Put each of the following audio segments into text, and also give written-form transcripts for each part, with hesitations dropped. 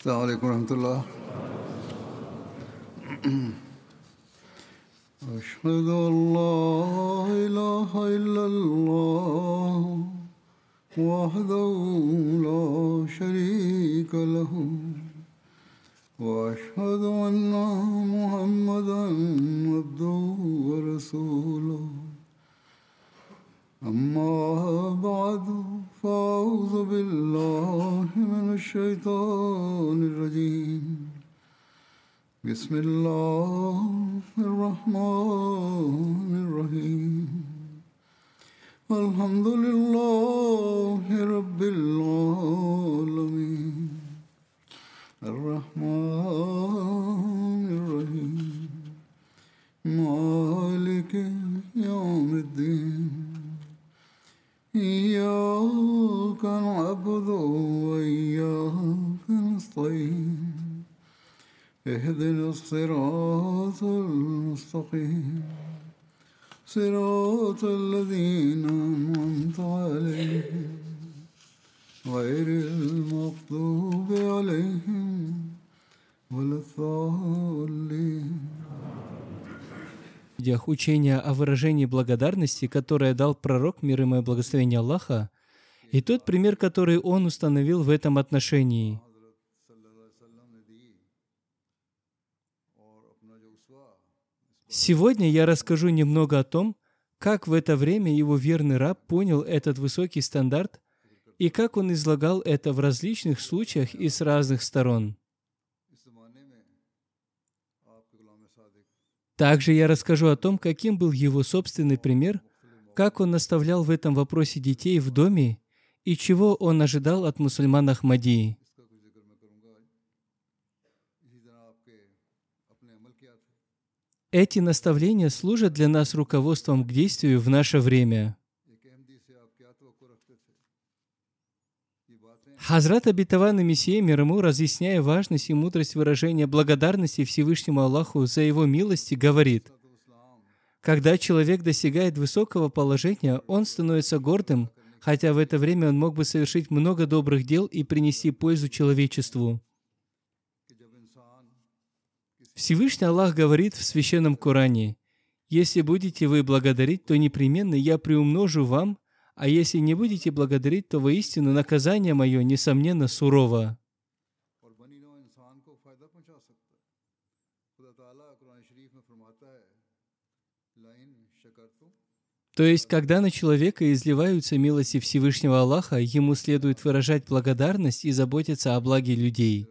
السلام عليكم ورحمة الله. أشهد أن لا إله إلا الله وحده لا شريك له وأشهد أن محمدا عبده ورسوله. أما بعد فأعوذ بالله من الشيطان الرجيم. بسم الله الرحمن الرحيم. الحمد لله رب العالمين الرحمن الرحيم مالك يوم الدين. إياك نعبد وإياك نستعين. اهدنا الصراط المستقيم صراط الذين أنعمت عليهم غير المغضوب عليهم ولا الضالين. Учения о выражении благодарности, которое дал пророк, мир ему и благословение Аллаха, и тот пример, который он установил в этом отношении. Сегодня я расскажу немного о том, как в это время его верный раб понял этот высокий стандарт и как он излагал это в различных случаях и с разных сторон. Также я расскажу о том, каким был его собственный пример, как он наставлял в этом вопросе детей в доме и чего он ожидал от мусульман Ахмадии. Эти наставления служат для нас руководством к действию в наше время. Хазрат обетованный Мессия мир ему, разъясняя важность и мудрость выражения благодарности Всевышнему Аллаху за Его милости, говорит: когда человек достигает высокого положения, он становится гордым, хотя в это время он мог бы совершить много добрых дел и принести пользу человечеству. Всевышний Аллах говорит в Священном Коране: «Если будете вы благодарить, то непременно я приумножу вам, а если не будете благодарить, то воистину наказание мое, несомненно, сурово». То есть, когда на человека изливаются милости Всевышнего Аллаха, ему следует выражать благодарность и заботиться о благе людей.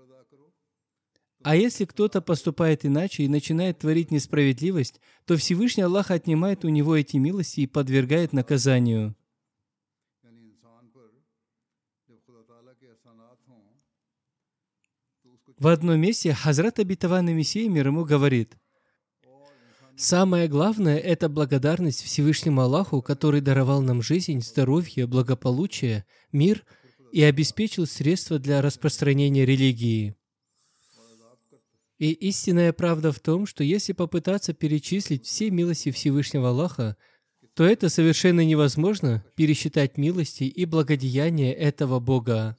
А если кто-то поступает иначе и начинает творить несправедливость, то Всевышний Аллах отнимает у него эти милости и подвергает наказанию. В одном месте Хазрат обетованный Мессия мир ему говорит: «Самое главное – это благодарность Всевышнему Аллаху, который даровал нам жизнь, здоровье, благополучие, мир и обеспечил средства для распространения религии». И истинная правда в том, что если попытаться перечислить все милости Всевышнего Аллаха, то это совершенно невозможно пересчитать милости и благодеяния этого Бога.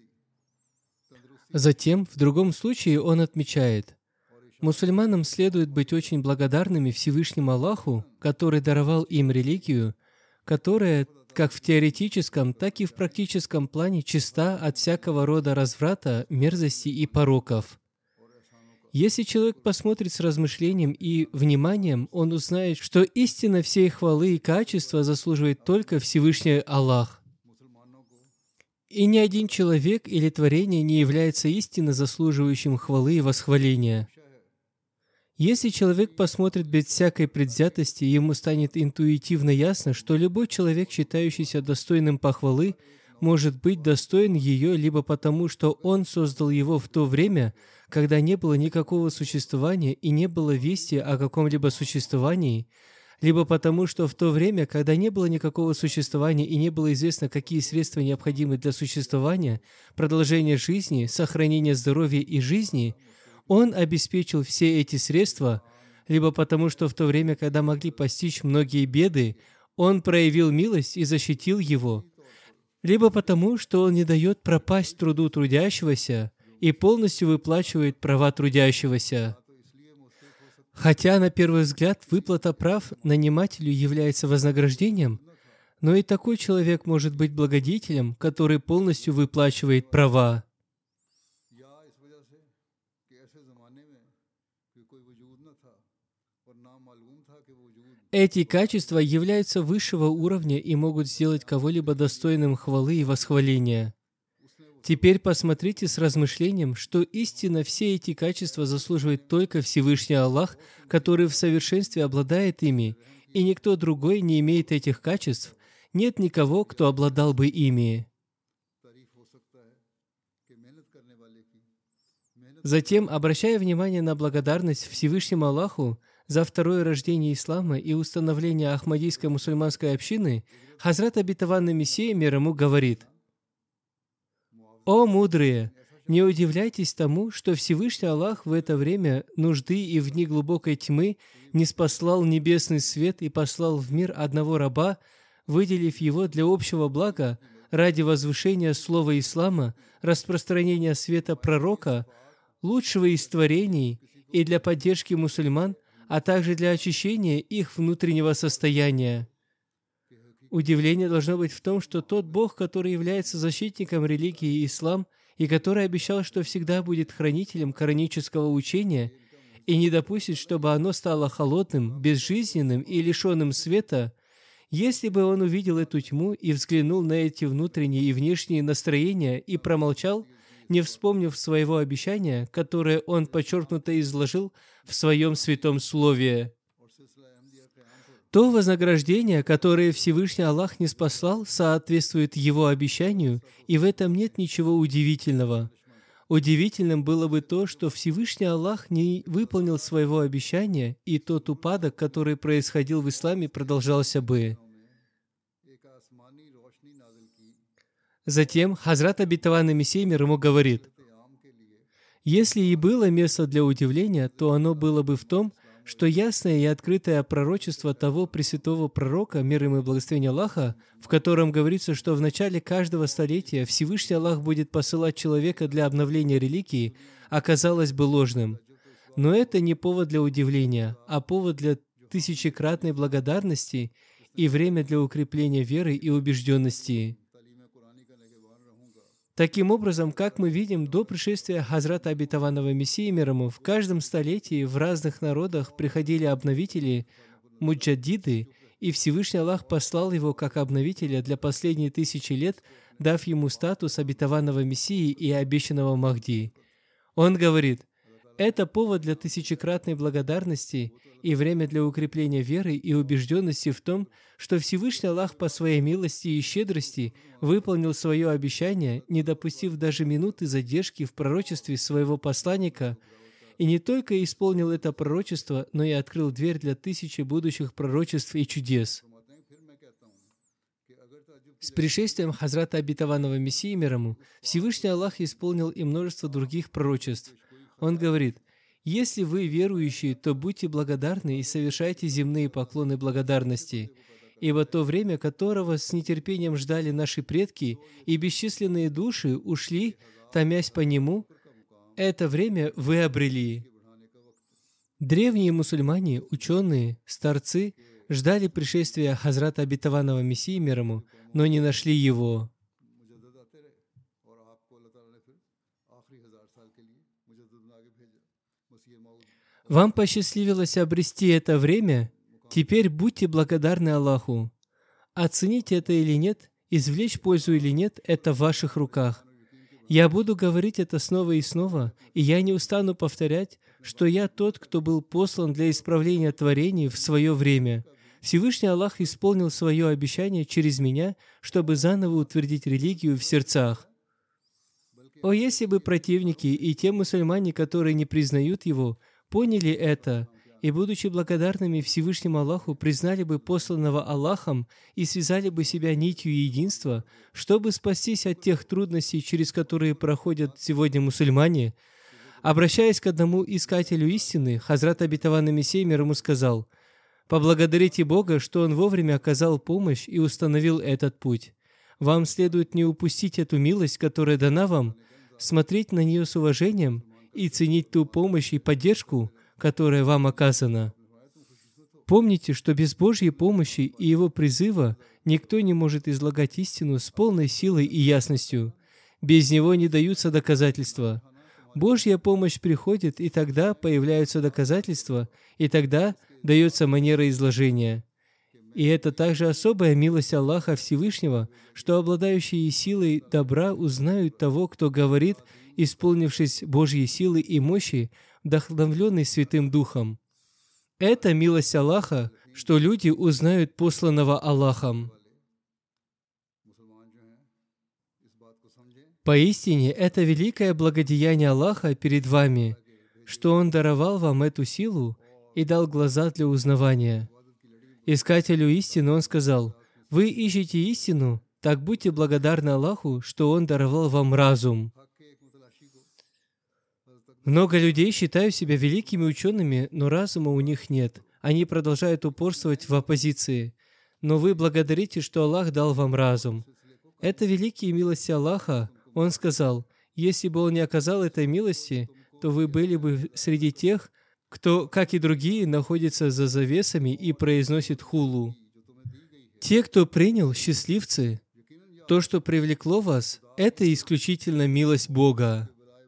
Затем, в другом случае, он отмечает: мусульманам следует быть очень благодарными Всевышнему Аллаху, который даровал им религию, которая как в теоретическом, так и в практическом плане чиста от всякого рода разврата, мерзости и пороков. Если человек посмотрит с размышлением и вниманием, он узнает, что истинно всей хвалы и качества заслуживает только Всевышний Аллах. И ни один человек или творение не является истинно заслуживающим хвалы и восхваления. Если человек посмотрит без всякой предвзятости, ему станет интуитивно ясно, что любой человек, считающийся достойным похвалы, может быть достоин ее либо потому, что он создал его в то время, когда не было никакого существования и не было вести о каком-либо существовании, либо потому, что в то время, когда не было никакого существования и не было известно, какие средства необходимы для существования, продолжения жизни, сохранения здоровья и жизни, он обеспечил все эти средства, либо потому, что в то время, когда могли постичь многие беды, он проявил милость и защитил его, либо потому, что он не дает пропасть труду трудящегося, и полностью выплачивает права трудящегося. Хотя, на первый взгляд, выплата прав нанимателю является вознаграждением, но и такой человек может быть благодетелем, который полностью выплачивает права. Эти качества являются высшего уровня и могут сделать кого-либо достойным хвалы и восхваления. Теперь посмотрите с размышлением, что истинно все эти качества заслуживает только Всевышний Аллах, который в совершенстве обладает ими, и никто другой не имеет этих качеств. Нет никого, кто обладал бы ими. Затем, обращая внимание на благодарность Всевышнему Аллаху за второе рождение ислама и установление Ахмадийской мусульманской общины, Хазрат Обетованный Мессия мир ему говорит: «О мудрые! Не удивляйтесь тому, что Всевышний Аллах в это время нужды и в дни глубокой тьмы ниспослал небесный свет и послал в мир одного раба, выделив его для общего блага ради возвышения слова ислама, распространения света пророка, лучшего из творений, и для поддержки мусульман, а также для очищения их внутреннего состояния». Удивление должно быть в том, что тот Бог, который является защитником религии ислам и который обещал, что всегда будет хранителем коранического учения и не допустит, чтобы оно стало холодным, безжизненным и лишенным света, если бы он увидел эту тьму и взглянул на эти внутренние и внешние настроения и промолчал, не вспомнив своего обещания, которое он подчеркнуто изложил в своем святом слове, то вознаграждение, которое Всевышний Аллах ниспослал, соответствует Его обещанию, и в этом нет ничего удивительного. Удивительным было бы то, что Всевышний Аллах не выполнил своего обещания, и тот упадок, который происходил в исламе, продолжался бы. Затем Хазрат Обетованный Мессия мир ему говорит: «Если и было место для удивления, то оно было бы в том, что ясное и открытое пророчество того Пресвятого Пророка, мир ему и благословение Аллаха, в котором говорится, что в начале каждого столетия Всевышний Аллах будет посылать человека для обновления религии, оказалось бы ложным. Но это не повод для удивления, а повод для тысячекратной благодарности и время для укрепления веры и убежденности». Таким образом, как мы видим, до пришествия Хазрата Обетованного Мессии мир ему, в каждом столетии в разных народах приходили обновители, муджаддиды, и Всевышний Аллах послал его как обновителя для последние 1000 лет, дав ему статус Обетованного Мессии и обещанного Махди. Он говорит: «Это повод для тысячекратной благодарности и время для укрепления веры и убежденности в том, что Всевышний Аллах по своей милости и щедрости выполнил свое обещание, не допустив даже минуты задержки в пророчестве своего посланника, и не только исполнил это пророчество, но и открыл дверь для тысячи будущих пророчеств и чудес». С пришествием Хазрата Обетованного Мессии мир ему, Всевышний Аллах исполнил и множество других пророчеств. Он говорит: «Если вы верующие, то будьте благодарны и совершайте земные поклоны благодарности, ибо то время, которого с нетерпением ждали наши предки, и бесчисленные души ушли, томясь по нему, это время вы обрели». Древние мусульмане, ученые, старцы ждали пришествия Хазрата Обетованного Мессии мир ему, но не нашли его. Вам посчастливилось обрести это время? Теперь будьте благодарны Аллаху. Оцените это или нет, извлечь пользу или нет, это в ваших руках. Я буду говорить это снова и снова, и я не устану повторять, что я тот, кто был послан для исправления творений в свое время. Всевышний Аллах исполнил свое обещание через меня, чтобы заново утвердить религию в сердцах. О, если бы противники и те мусульмане, которые не признают его, поняли это и, будучи благодарными Всевышнему Аллаху, признали бы посланного Аллахом и связали бы себя нитью единства, чтобы спастись от тех трудностей, через которые проходят сегодня мусульмане. Обращаясь к одному искателю истины, Хазрат Обетованный Мессия мир ему сказал: «Поблагодарите Бога, что Он вовремя оказал помощь и установил этот путь. Вам следует не упустить эту милость, которая дана вам, смотреть на нее с уважением и ценить ту помощь и поддержку, которая вам оказана. Помните, что без Божьей помощи и Его призыва никто не может излагать истину с полной силой и ясностью. Без Него не даются доказательства. Божья помощь приходит, и тогда появляются доказательства, и тогда дается манера изложения. И это также особая милость Аллаха Всевышнего, что обладающие силой добра узнают того, кто говорит, исполнившись Божьей силы и мощи, вдохновленный Святым Духом. Это милость Аллаха, что люди узнают посланного Аллахом. Поистине, это великое благодеяние Аллаха перед вами, что Он даровал вам эту силу и дал глаза для узнавания. Искателю истины Он сказал: «Вы ищете истину, так будьте благодарны Аллаху, что Он даровал вам разум». Много людей считают себя великими учеными, но разума у них нет. Они продолжают упорствовать в оппозиции. Но вы благодарите, что Аллах дал вам разум. Это великие милости Аллаха. Он сказал: «Если бы Он не оказал этой милости, то вы были бы среди тех, кто, как и другие, находится за завесами и произносит хулу». Те, кто принял, счастливцы. То, что привлекло вас, это исключительно милость Бога.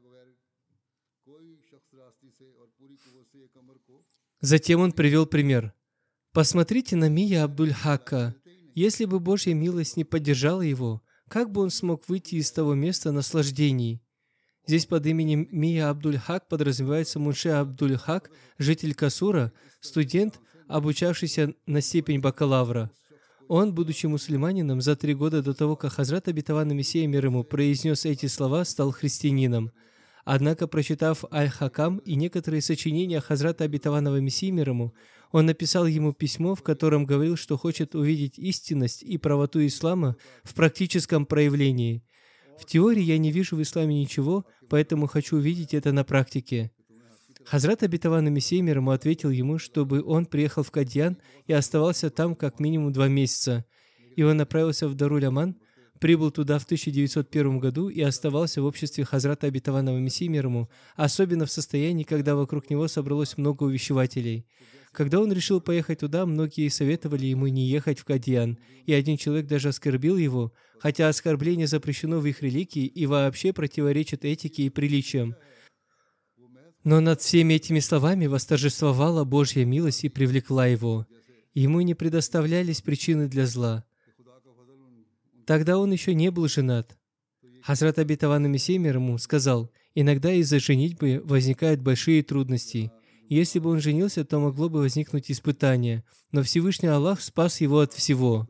Затем он привел пример. Посмотрите на Мия Абдуль-Хака. Если бы Божья милость не поддержала его, как бы он смог выйти из того места наслаждений? Здесь под именем Мия Абдуль-Хак подразумевается Мунши Абдуль-Хак, житель Касура, студент, обучавшийся на степень бакалавра. Он, будучи мусульманином, за 3 года до того, как Хазрат Обетованный Мессия мир ему произнес эти слова, стал христианином. Однако, прочитав Аль-Хакам и некоторые сочинения Хазрата Обетованного Мессии мир ему, он написал ему письмо, в котором говорил, что хочет увидеть истинность и правоту ислама в практическом проявлении. В теории я не вижу в исламе ничего, поэтому хочу увидеть это на практике. Хазрат Обетованный Мессия мир ему ответил ему, чтобы он приехал в Кадьян и оставался там как минимум 2 месяца. И он направился в Даруль-Аман, прибыл туда в 1901 году и оставался в обществе Хазрата Обетованного Мессии мир ему, особенно в состоянии, когда вокруг него собралось много увещевателей. Когда он решил поехать туда, многие советовали ему не ехать в Кадьян, и один человек даже оскорбил его, хотя оскорбление запрещено в их религии и вообще противоречит этике и приличиям. Но над всеми этими словами восторжествовала Божья милость и привлекла его. Ему не предоставлялись причины для зла. Тогда он еще не был женат. Хазрат Обетованный Мессия мир ему сказал: иногда из-за женитьбы возникают большие трудности. Если бы он женился, то могло бы возникнуть испытание, но Всевышний Аллах спас его от всего.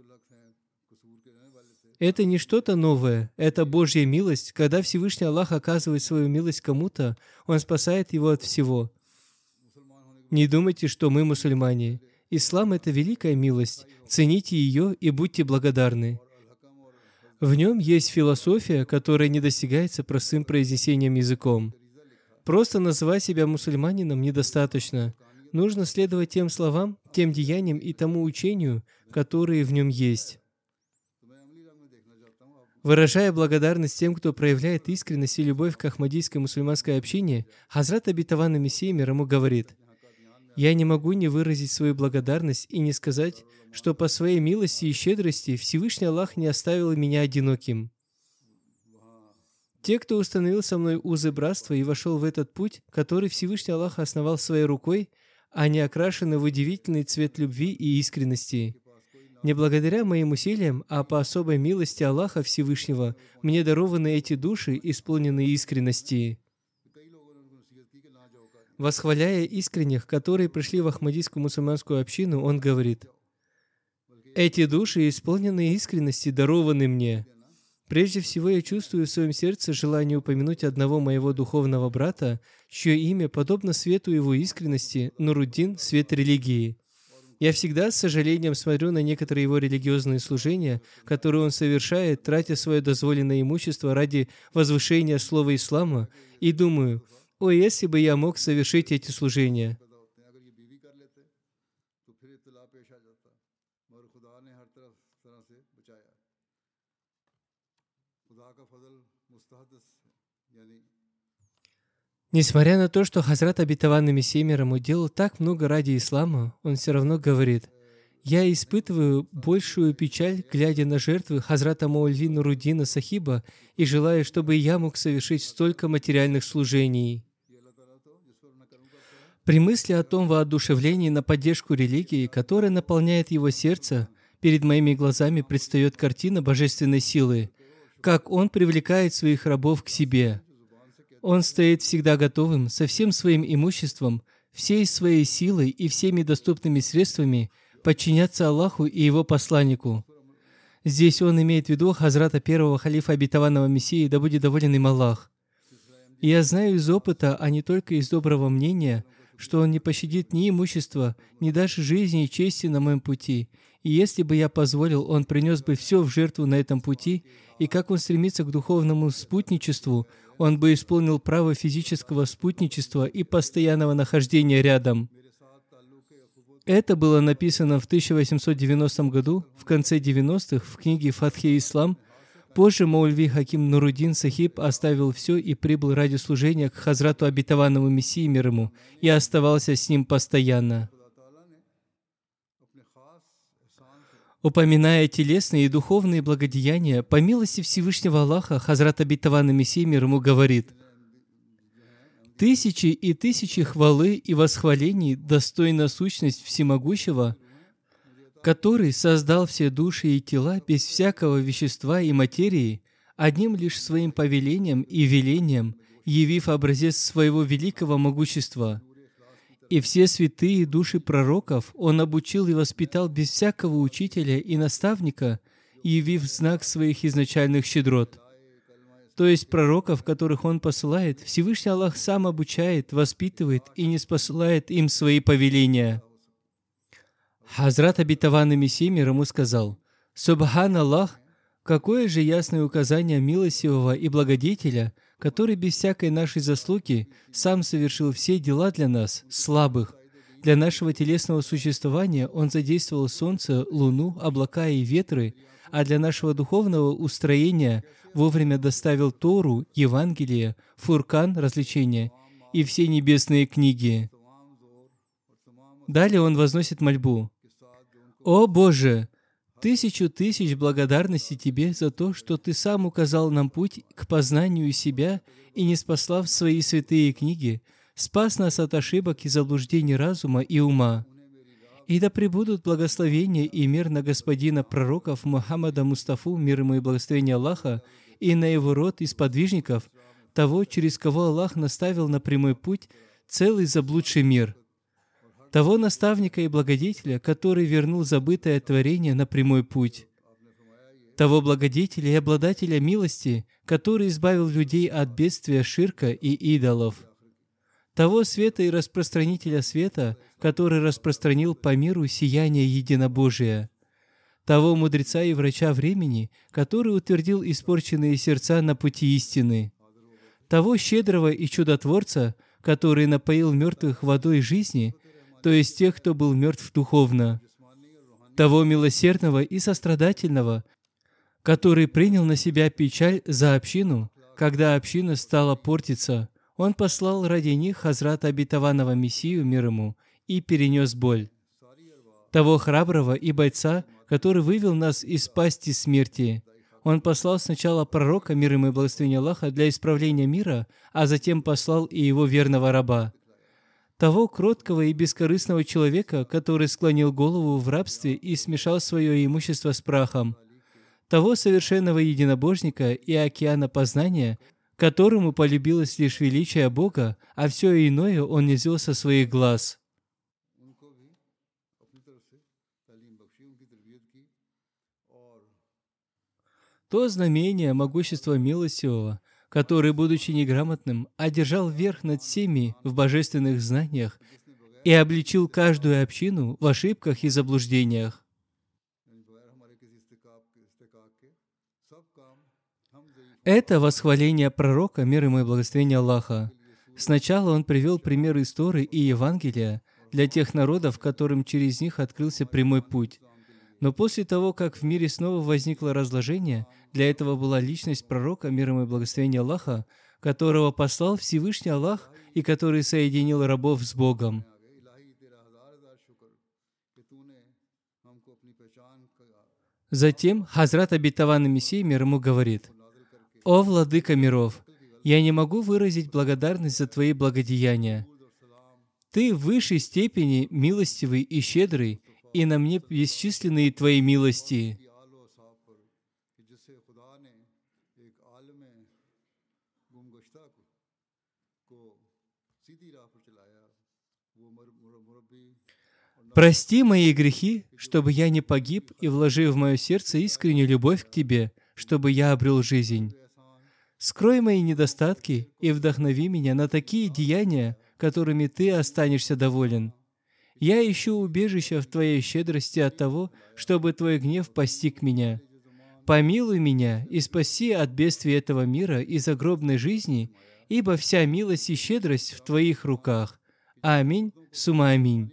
Это не что-то новое, это Божья милость. Когда Всевышний Аллах оказывает свою милость кому-то, Он спасает его от всего. Не думайте, что мы мусульмане. Ислам — это великая милость. Цените ее и будьте благодарны. В нем есть философия, которая не достигается простым произнесением языком. Просто называть себя мусульманином недостаточно. Нужно следовать тем словам, тем деяниям и тому учению, которые в нем есть. Выражая благодарность тем, кто проявляет искренность и любовь к ахмадийской мусульманской общине, Хазрат Обетованный Мессия мир ему говорит: «Я не могу не выразить свою благодарность и не сказать, что по своей милости и щедрости Всевышний Аллах не оставил меня одиноким. Те, кто установил со мной узы братства и вошел в этот путь, который Всевышний Аллах основал своей рукой, они окрашены в удивительный цвет любви и искренности. Не благодаря моим усилиям, а по особой милости Аллаха Всевышнего мне дарованы эти души, исполненные искренности». Восхваляя искренних, которые пришли в ахмадийскую мусульманскую общину, он говорит: «Эти души, исполненные искренности, дарованы мне. Прежде всего, я чувствую в своем сердце желание упомянуть одного моего духовного брата, чье имя подобно свету его искренности, Нуруддин, свет религии. Я всегда с сожалением смотрю на некоторые его религиозные служения, которые он совершает, тратя свое дозволенное имущество ради возвышения слова ислама, и думаю: о, если бы я мог совершить эти служения». Несмотря на то, что Хазрат обетованный Мессия мир ему делал так много ради ислама, он все равно говорит: «Я испытываю большую печаль, глядя на жертвы Хазрата Маульви Нуруддина Сахиба, и желаю, чтобы я мог совершить столько материальных служений». При мысли о том воодушевлении на поддержку религии, которая наполняет его сердце, перед моими глазами предстает картина божественной силы, как он привлекает своих рабов к себе. Он стоит всегда готовым со всем своим имуществом, всей своей силой и всеми доступными средствами подчиняться Аллаху и Его посланнику. Здесь он имеет в виду Хазрата первого халифа обетованного Мессии, да будет доволен им Аллах. И я знаю из опыта, а не только из доброго мнения, что он не пощадит ни имущества, ни даже жизни и чести на моем пути. И если бы я позволил, он принес бы все в жертву на этом пути, и как он стремится к духовному спутничеству, он бы исполнил право физического спутничества и постоянного нахождения рядом. Это было написано в 1890 году, в конце 90-х, в книге «Фатхи Ислам». Позже Маульви Хаким Нуруддин Сахиб оставил все и прибыл ради служения к Хазрату обетованному Мессии мир ему и оставался с ним постоянно. Упоминая телесные и духовные благодеяния, по милости Всевышнего Аллаха, Хазрат обетованный Мессия мир ему говорит: «Тысячи и тысячи хвалы и восхвалений достойна сущность Всемогущего, который создал все души и тела без всякого вещества и материи, одним лишь своим повелением и велением, явив образец своего великого могущества. И все святые души пророков Он обучил и воспитал без всякого учителя и наставника, явив знак своих изначальных щедрот». То есть пророков, которых Он посылает, Всевышний Аллах сам обучает, воспитывает и не спосылает им свои повеления. Хазрат обетованный Мессия мир ему сказал: «Субхан Аллах, какое же ясное указание милостивого и благодетеля, который без всякой нашей заслуги сам совершил все дела для нас, слабых. Для нашего телесного существования Он задействовал солнце, луну, облака и ветры, а для нашего духовного устроения вовремя доставил Тору, Евангелие, Фуркан, развлечения, и все небесные книги». Далее он возносит мольбу: «О Боже! Тысячу тысяч благодарностей Тебе за то, что Ты сам указал нам путь к познанию себя и, ниспослав свои святые книги, спас нас от ошибок и заблуждений разума и ума. И да пребудут благословения и мир на господина пророков Мухаммада Мустафу, мир ему и благословение Аллаха, и на его род из подвижников, того, через кого Аллах наставил на прямой путь целый заблудший мир, того наставника и благодетеля, который вернул забытое творение на прямой путь, того благодетеля и обладателя милости, который избавил людей от бедствия ширка и идолов, того света и распространителя света, который распространил по миру сияние единобожия, того мудреца и врача времени, который утвердил испорченные сердца на пути истины, того щедрого и чудотворца, который напоил мертвых водой жизни, то есть тех, кто был мертв духовно, того милосердного и сострадательного, который принял на себя печаль за общину, когда община стала портиться. Он послал ради них Хазрата обетованного Мессию мир ему и перенес боль. Того храброго и бойца, который вывел нас из пасти смерти. Он послал сначала пророка, мир ему и благословение Аллаха, для исправления мира, а затем послал и его верного раба. Того кроткого и бескорыстного человека, который склонил голову в рабстве и смешал свое имущество с прахом. Того совершенного единобожника и океана познания, которому полюбилось лишь величие Бога, а все иное он низвел со своих глаз. То знамение могущества милостивого, который, будучи неграмотным, одержал верх над всеми в божественных знаниях и обличил каждую общину в ошибках и заблуждениях. Это восхваление пророка, мир ему и благословение Аллаха. Сначала он привел пример из Торы и Евангелия для тех народов, которым через них открылся прямой путь. Но после того, как в мире снова возникло разложение, для этого была личность пророка, мир ему и благословение Аллаха, которого послал Всевышний Аллах и который соединил рабов с Богом. Затем Хазрат обетованный Мессия мир ему говорит: «О Владыка миров, я не могу выразить благодарность за Твои благодеяния. Ты в высшей степени милостивый и щедрый, и на мне бесчисленные Твои милости». Прости мои грехи, чтобы я не погиб, и вложи в мое сердце искреннюю любовь к Тебе, чтобы я обрел жизнь. Скрой мои недостатки и вдохнови меня на такие деяния, которыми Ты останешься доволен. Я ищу убежища в Твоей щедрости от того, чтобы Твой гнев постиг меня. Помилуй меня и спаси от бедствий этого мира и загробной жизни, ибо вся милость и щедрость в Твоих руках. Аминь, сумма аминь.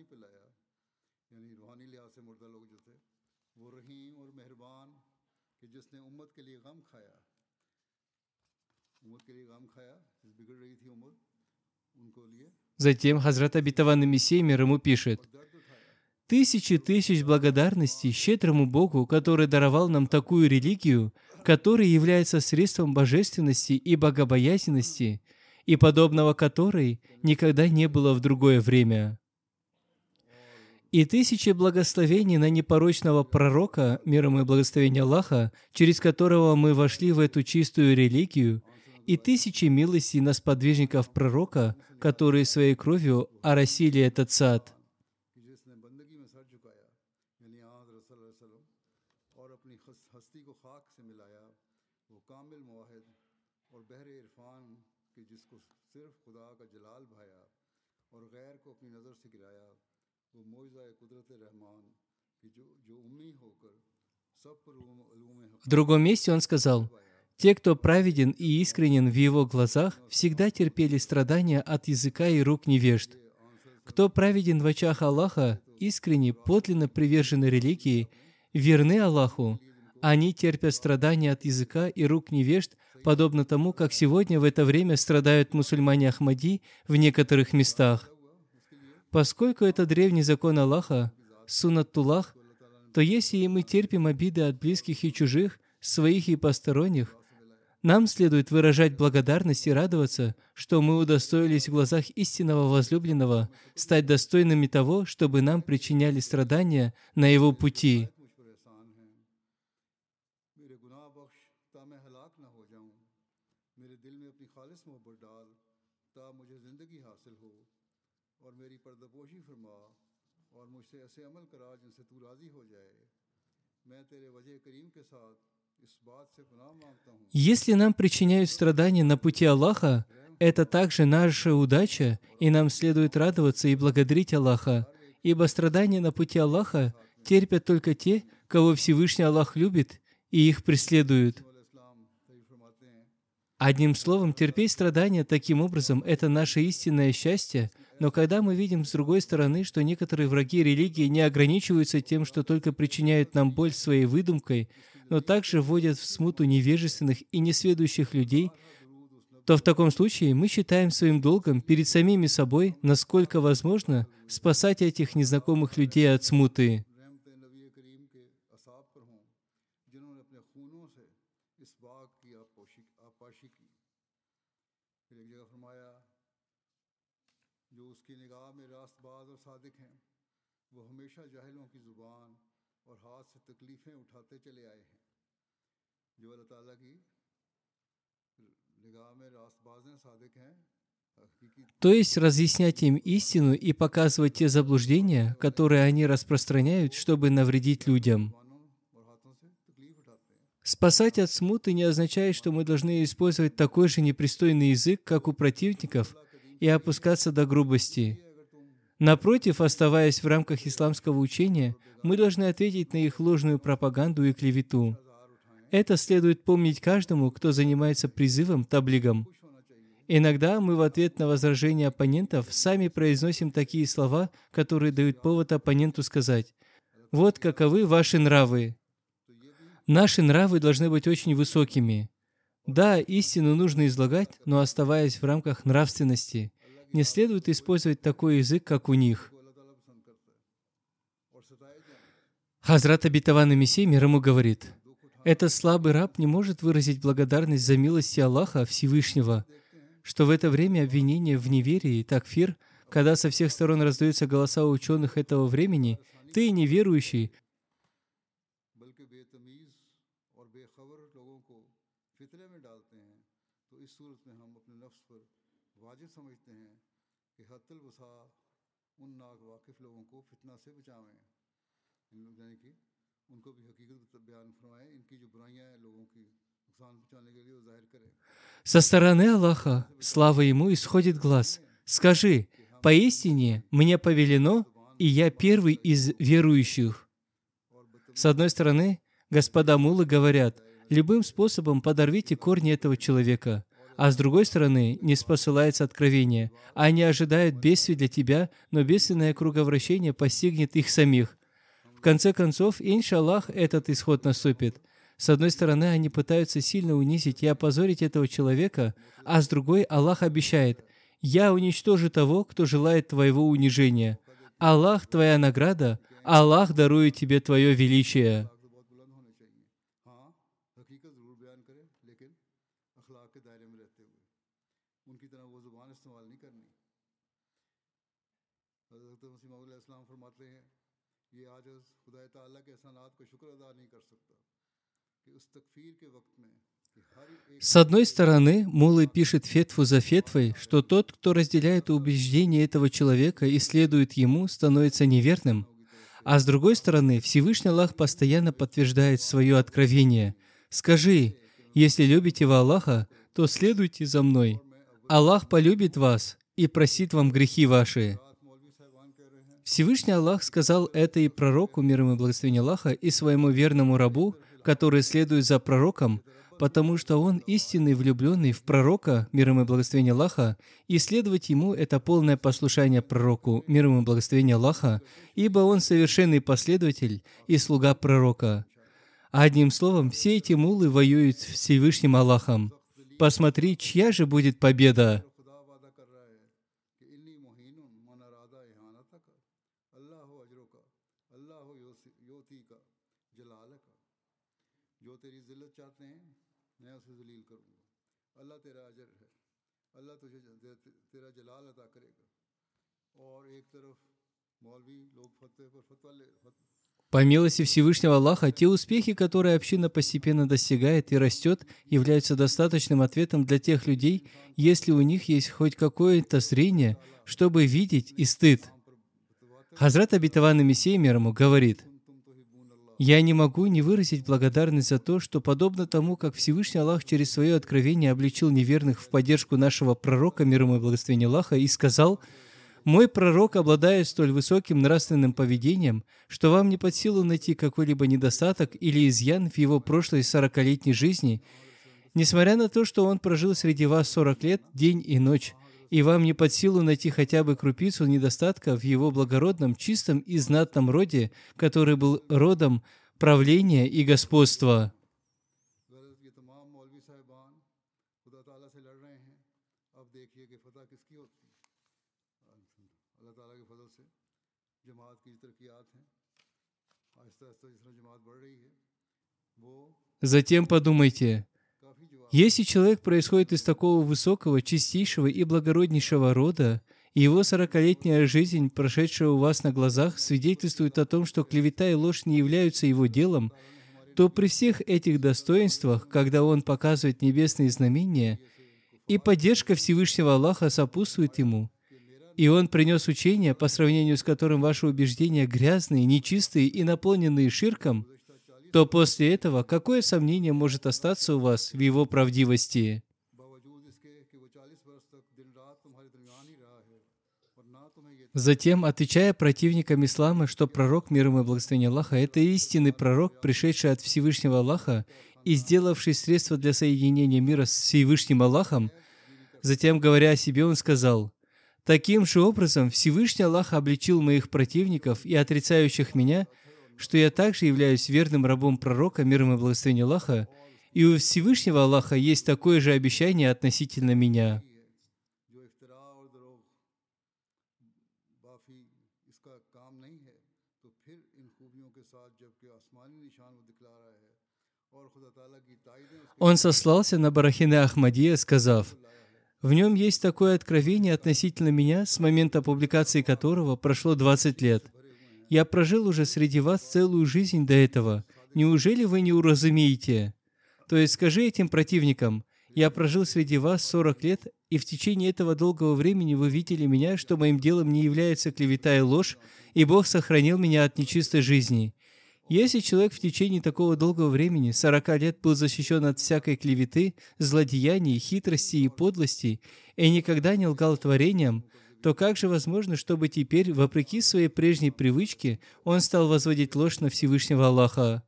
Затем Хазрат обетованный Мессия мир ему пишет: «Тысячи тысяч благодарностей щедрому Богу, который даровал нам такую религию, которая является средством божественности и богобоязненности, и подобного которой никогда не было в другое время. И тысячи благословений на непорочного пророка, мир ему и благословения Аллаха, через которого мы вошли в эту чистую религию, и тысячи милостей на сподвижников пророка, которые своей кровью оросили этот сад». В другом месте он сказал: «Те, кто праведен и искренен в его глазах, всегда терпели страдания от языка и рук невежд. Кто праведен в очах Аллаха, искренне, подлинно привержены религии, верны Аллаху, они терпят страдания от языка и рук невежд, подобно тому, как сегодня в это время страдают мусульмане Ахмади в некоторых местах. Поскольку это древний закон Аллаха, суннатуллах, то если и мы терпим обиды от близких и чужих, своих и посторонних, нам следует выражать благодарность и радоваться, что мы удостоились в глазах истинного возлюбленного стать достойными того, чтобы нам причиняли страдания на его пути». Если нам причиняют страдания на пути Аллаха, это также наша удача, и нам следует радоваться и благодарить Аллаха, ибо страдания на пути Аллаха терпят только те, кого Всевышний Аллах любит, и их преследуют. Одним словом, терпеть страдания таким образом – это наше истинное счастье, но когда мы видим с другой стороны, что некоторые враги религии не ограничиваются тем, что только причиняют нам боль своей выдумкой, но также вводят в смуту невежественных и несведущих людей, то в таком случае мы считаем своим долгом перед самими собой, насколько возможно, спасать этих незнакомых людей от смуты. То есть разъяснять им истину и показывать те заблуждения, которые они распространяют, чтобы навредить людям. Спасать от смуты не означает, что мы должны использовать такой же непристойный язык, как у противников, и опускаться до грубости. Напротив, оставаясь в рамках исламского учения, мы должны ответить на их ложную пропаганду и клевету. Это следует помнить каждому, кто занимается призывом, таблигом. Иногда мы в ответ на возражения оппонентов сами произносим такие слова, которые дают повод оппоненту сказать: «Вот каковы ваши нравы». Наши нравы должны быть очень высокими. Да, истину нужно излагать, но оставаясь в рамках нравственности. Не следует использовать такой язык, как у них. Хазрат Обетованный Мессия, мир ему, говорит: «Этот слабый раб не может выразить благодарность за милости Аллаха Всевышнего, что в это время обвинения в неверии, такфир, когда со всех сторон раздаются голоса ученых этого времени, ты, неверующий, со стороны Аллаха, слава Ему, исходит глаз. Скажи: поистине мне повелено, и я первый из верующих». С одной стороны, господа муллы говорят: любым способом подорвите корни этого человека. А с другой стороны, не спосылается откровение. Они ожидают бедствий для тебя, но бедственное круговращение постигнет их самих. В конце концов, иншаллах, этот исход наступит. С одной стороны, они пытаются сильно унизить и опозорить этого человека, а с другой, Аллах обещает: «Я уничтожу того, кто желает твоего унижения. Аллах — твоя награда, Аллах дарует тебе твое величие». С одной стороны, муллы пишет фетву за фетвой, что тот, кто разделяет убеждения этого человека и следует ему, становится неверным. А с другой стороны, Всевышний Аллах постоянно подтверждает свое откровение. «Скажи: если любите вы Аллаха, то следуйте за мной. Аллах полюбит вас и простит вам грехи ваши». Всевышний Аллах сказал это и пророку, мир ему и благословение Аллаха, и своему верному рабу, который следует за пророком, потому что он истинный влюбленный в пророка, мир ему и благословение Аллаха, и следовать ему — это полное послушание пророку, мир ему и благословение Аллаха, ибо он совершенный последователь и слуга пророка. Одним словом, все эти муллы воюют с Всевышним Аллахом. Посмотри, чья же будет победа. По милости Всевышнего Аллаха, те успехи, которые община постепенно достигает и растет, являются достаточным ответом для тех людей, если у них есть хоть какое-то зрение, чтобы видеть и стыд. Хазрат Обетованный Мессия, мир ему, говорит: «Я не могу не выразить благодарность за то, что, подобно тому, как Всевышний Аллах через свое откровение обличил неверных в поддержку нашего пророка, мир ему и благословение Аллаха, и сказал: «Мой пророк обладает столь высоким нравственным поведением, что вам не под силу найти какой-либо недостаток или изъян в его прошлой 40-летней жизни, несмотря на то, что он прожил среди вас 40 лет, день и ночь, и вам не под силу найти хотя бы крупицу недостатка в его благородном, чистом и знатном роде, который был родом правления и господства». Затем подумайте, если человек происходит из такого высокого, чистейшего и благороднейшего рода, и его 40-летняя жизнь, прошедшая у вас на глазах, свидетельствует о том, что клевета и ложь не являются его делом, то при всех этих достоинствах, когда он показывает небесные знамения, и поддержка Всевышнего Аллаха сопутствует ему, и он принес учение, по сравнению с которым ваши убеждения грязные, нечистые и наполненные ширком, то после этого какое сомнение может остаться у вас в его правдивости? Затем, отвечая противникам ислама, что пророк, мир ему и благословение Аллаха, это истинный пророк, пришедший от Всевышнего Аллаха и сделавший средства для соединения мира с Всевышним Аллахом, затем, говоря о себе, он сказал: «Таким же образом Всевышний Аллах обличил моих противников и отрицающих меня, что я также являюсь верным рабом пророка, мир ему и благословение Аллаха, И у Всевышнего Аллаха есть такое же обещание относительно меня. Он сослался на Барахине Ахмадия, сказав: «В нем есть такое откровение относительно меня, с момента публикации которого прошло 20 лет. Я прожил уже среди вас целую жизнь до этого. Неужели вы не уразумеете? То есть скажи этим противникам: я прожил среди вас 40 лет, и в течение этого долгого времени вы видели меня, что моим делом не является клевета и ложь, и Бог сохранил меня от нечистой жизни. Если человек в течение такого долгого времени, 40 лет, был защищен от всякой клеветы, злодеяний, хитрости и подлости, и никогда не лгал творениям, то как же возможно, чтобы теперь, вопреки своей прежней привычке, он стал возводить ложь на Всевышнего Аллаха?»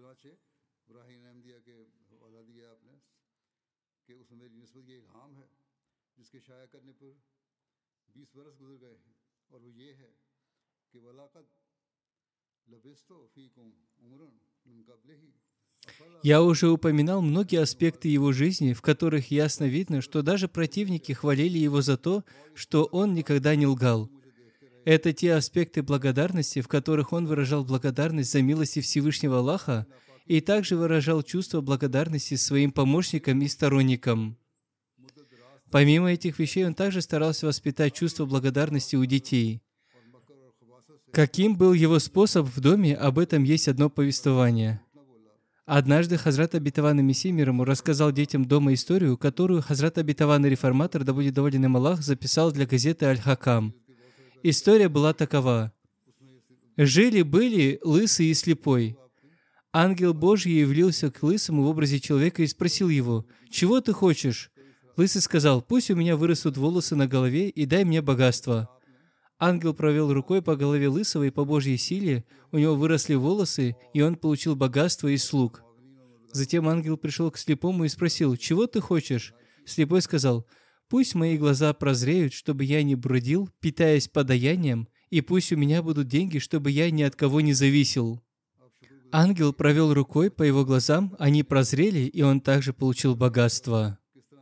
Я уже упоминал многие аспекты его жизни, в которых ясно видно, что даже противники хвалили его за то, что он никогда не лгал. Это те аспекты благодарности, в которых он выражал благодарность за милости Всевышнего Аллаха и также выражал чувство благодарности своим помощникам и сторонникам. Помимо этих вещей, он также старался воспитать чувство благодарности у детей. Каким был его способ в доме, об этом есть одно повествование. Однажды Хазрат Обетованный Мессия мир ему рассказал детям дома историю, которую Хазрат Обетованный Реформатор, да будет доволен им Аллах, записал для газеты «Аль-Хакам». История была такова. Жили-были лысый и слепой. Ангел Божий явился к лысому в образе человека и спросил его: «Чего ты хочешь?» Лысый сказал: «Пусть у меня вырастут волосы на голове и дай мне богатство». Ангел провел рукой по голове лысого, и по Божьей силе у него выросли волосы, и он получил богатство и слуг. Затем ангел пришел к слепому и спросил: «Чего ты хочешь?» Слепой сказал: «Пусть мои глаза прозреют, чтобы я не бродил, питаясь подаянием, и пусть у меня будут деньги, чтобы я ни от кого не зависел». Ангел провел рукой по его глазам, они прозрели, и он также получил богатство.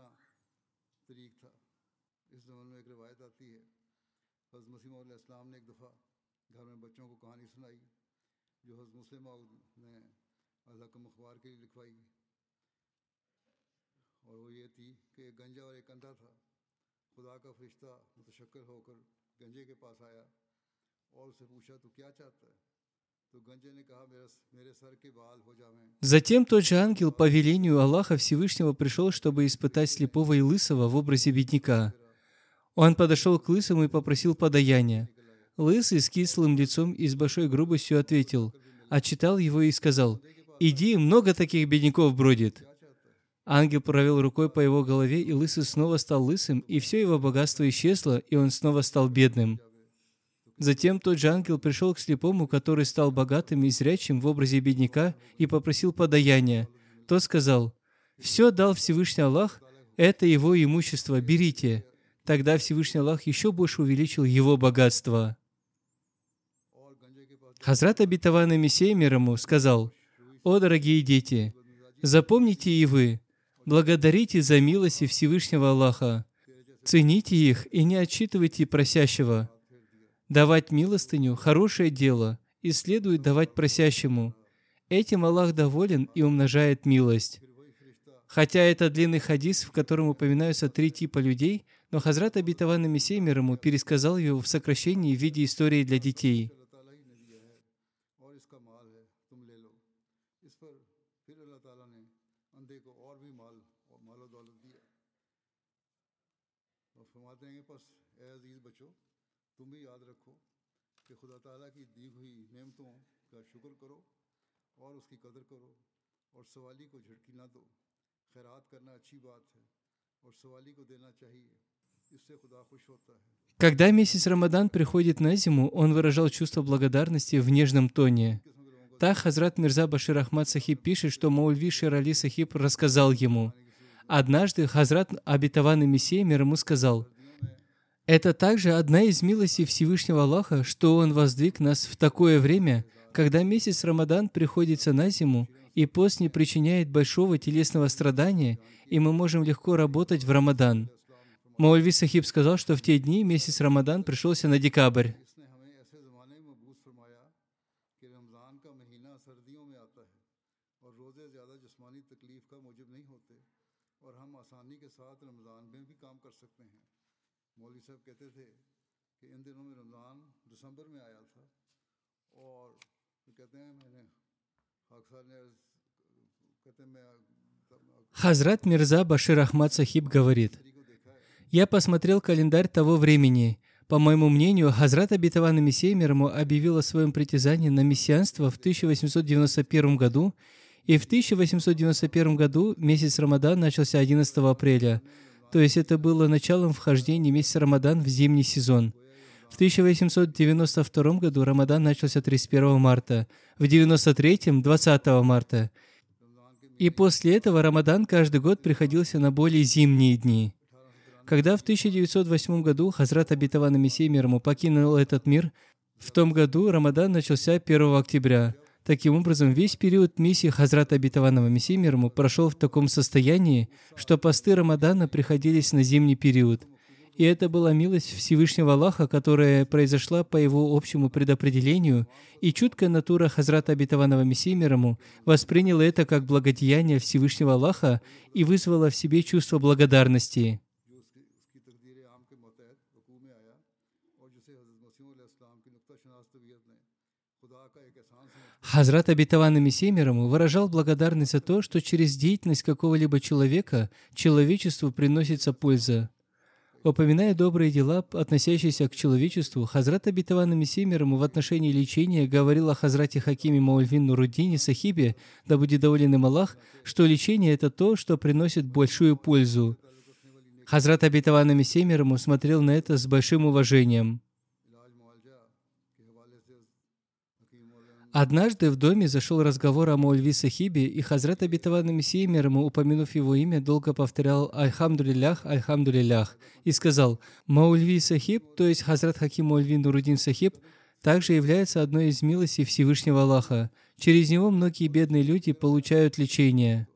Затем тот же ангел по велению Аллаха Всевышнего пришел, чтобы испытать слепого и лысого в образе бедняка. Он подошел к лысому и попросил подаяния. Лысый с кислым лицом и с большой грубостью ответил, отчитал его и сказал: «Иди, много таких бедняков бродит». Ангел провел рукой по его голове, и лысый снова стал лысым, и все его богатство исчезло, и он снова стал бедным. Затем тот же ангел пришел к слепому, который стал богатым и зрячим в образе бедняка, и попросил подаяния. Тот сказал: «Все дал Всевышний Аллах, это его имущество, берите». Тогда Всевышний Аллах еще больше увеличил его богатство. Хазрат Обетованный Мессия мир ему сказал: «О, дорогие дети, запомните и вы, благодарите за милости Всевышнего Аллаха, цените их и не отчитывайте просящего. Давать милостыню – хорошее дело, и следует давать просящему. Этим Аллах доволен и умножает милость». Хотя это длинный хадис, в котором упоминаются 3 типа людей, но Хазрат Обетованный Мессия мир ему пересказал его в сокращении в виде истории для детей. Когда месяц Рамадан приходит на зиму, он выражал чувство благодарности в нежном тоне. Так Хазрат Мирза Башир Ахмад Сахиб пишет, что Маульви Шер Али Сахиб рассказал ему. Однажды Хазрат Обетованный Мессия мир ему сказал: «Это также одна из милостей Всевышнего Аллаха, что Он воздвиг нас в такое время, когда месяц Рамадан приходится на зиму, и пост не причиняет большого телесного страдания, и мы можем легко работать в Рамадан. Маульви Сахиб сказал, что в те дни месяц Рамадан пришелся на декабрь. Хазрат Мирза Башир Ахмад Сахиб говорит: «Я посмотрел календарь того времени. По моему мнению, Хазрат Обетованный Мессия мир ему объявил о своем притязании на мессианство в 1891 году, и в 1891 году месяц Рамадан начался 11 апреля, то есть это было началом вхождения месяца Рамадан в зимний сезон. В 1892 году Рамадан начался 31 марта, в 1993 – 20 марта. И после этого Рамадан каждый год приходился на более зимние дни. Когда в 1908 году Хазрат Обетованный Мессия мир ему покинул этот мир, в том году Рамадан начался 1 октября. Таким образом, весь период миссии Хазрата Обетованного Мессии мир ему прошел в таком состоянии, что посты Рамадана приходились на зимний период. И это была милость Всевышнего Аллаха, которая произошла по его общему предопределению, и чуткая натура Хазрата Обетованного Мессии мир ему восприняла это как благодеяние Всевышнего Аллаха и вызвала в себе чувство благодарности. Хазрат Обетованный Мессия мир ему выражал благодарность за то, что через деятельность какого-либо человека человечеству приносится польза. Упоминая добрые дела, относящиеся к человечеству, Хазрат Обетованный Мессия мир ему в отношении лечения говорил о Хазрате Хакиме Маульви Нуруддине Сахибе, да будет доволен им Аллах, что лечение – это то, что приносит большую пользу. Хазрат Обетованный Мессия мир ему смотрел на это с большим уважением. Однажды в доме зашел разговор о Маульви Сахибе, и Хазрат Обетованный Мессия мир ему, упомянув его имя, долго повторял «Альхамдулиллях, Альхамдулиллях» и сказал: «Маульви Сахиб, то есть Хазрат Хаким Маульви Нуруддин Сахиб, также является одной из милостей Всевышнего Аллаха. Через него многие бедные люди получают лечение».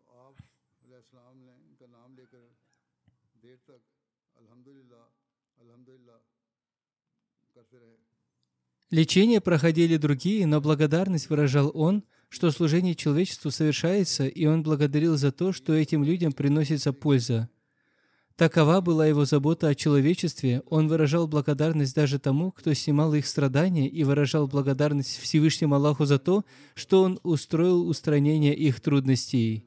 Лечение проходили другие, но благодарность выражал он, что служение человечеству совершается, и он благодарил за то, что этим людям приносится польза. Такова была его забота о человечестве, он выражал благодарность даже тому, кто снимал их страдания, и выражал благодарность Всевышнему Аллаху за то, что он устроил устранение их трудностей.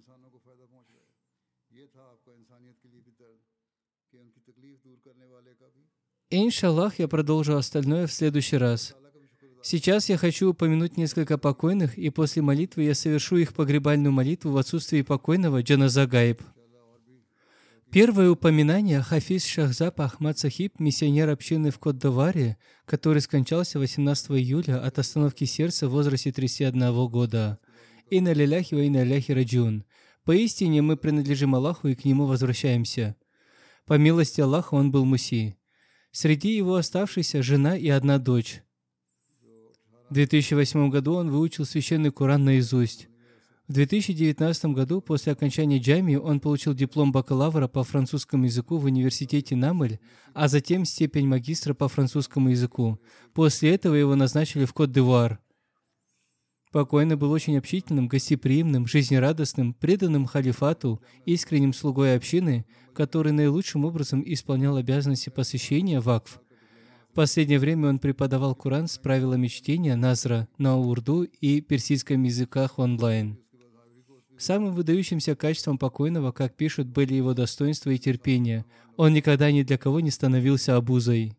Иншаллах, я продолжу остальное в следующий раз. Сейчас я хочу упомянуть несколько покойных, и после молитвы я совершу их погребальную молитву в отсутствии покойного Джаназа Гаиб. Первое упоминание Хафиз Шахзаб Ахмад Сахиб, миссионер общины в Кот-д'Ивуаре, который скончался 18 июля от остановки сердца в возрасте 31 года. Инна лиляхи ва инна иляйхи раджиун. Поистине мы принадлежим Аллаху и к Нему возвращаемся. По милости Аллаха он был муси. Среди его оставшихся жена и одна дочь. В 2008 году он выучил священный Коран наизусть. В 2019 году, после окончания джамии, он получил диплом бакалавра по французскому языку в университете Намель, а затем степень магистра по французскому языку. После этого его назначили в Кот-д'Ивуар. Покойный был очень общительным, гостеприимным, жизнерадостным, преданным халифату, искренним слугой общины, который наилучшим образом исполнял обязанности посвящения вакф. В последнее время он преподавал Коран с правилами чтения назра на урду и персидском языках онлайн. Самым выдающимся качеством покойного, как пишут, были его достоинства и терпение. Он никогда ни для кого не становился обузой.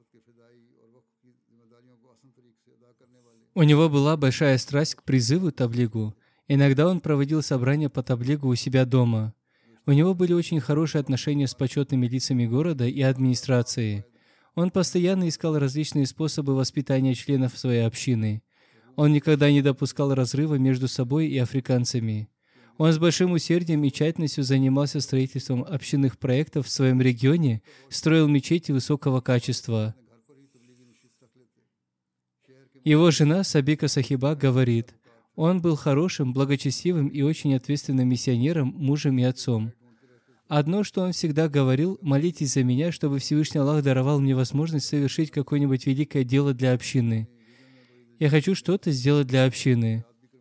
У него была большая страсть к призыву таблигу. Иногда он проводил собрания по таблигу у себя дома. У него были очень хорошие отношения с почетными лицами города и администрацией. Он постоянно искал различные способы воспитания членов своей общины. Он никогда не допускал разрыва между собой и африканцами. Он с большим усердием и тщательностью занимался строительством общинных проектов в своем регионе, строил мечети высокого качества. Его жена Сабика Сахиба говорит: Он был хорошим, благочестивым и очень ответственным миссионером, мужем и отцом. Одно, что он всегда говорил: «Молитесь за меня, чтобы Всевышний Аллах даровал мне возможность совершить какое-нибудь великое дело для общины. Я хочу что-то сделать для общины».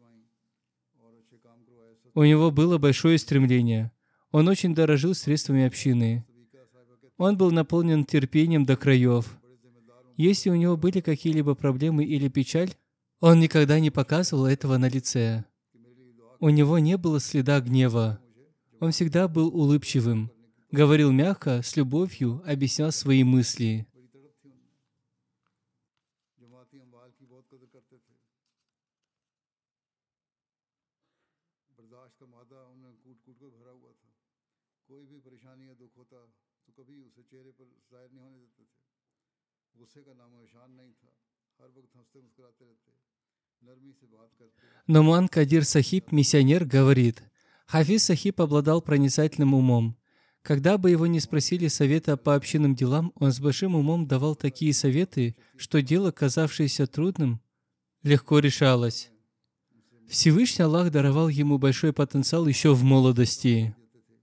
У него было большое стремление. Он очень дорожил средствами общины. Он был наполнен терпением до краев. Если у него были какие-либо проблемы или печаль, он никогда не показывал этого на лице. У него не было следа гнева. Он всегда был улыбчивым, говорил мягко, с любовью, объяснял свои мысли. Нуман Кадир Сахиб, миссионер, говорит: Хафиз Сахиб обладал проницательным умом. Когда бы его ни спросили совета по общинным делам, он с большим умом давал такие советы, что дело, казавшееся трудным, легко решалось. Всевышний Аллах даровал ему большой потенциал еще в молодости.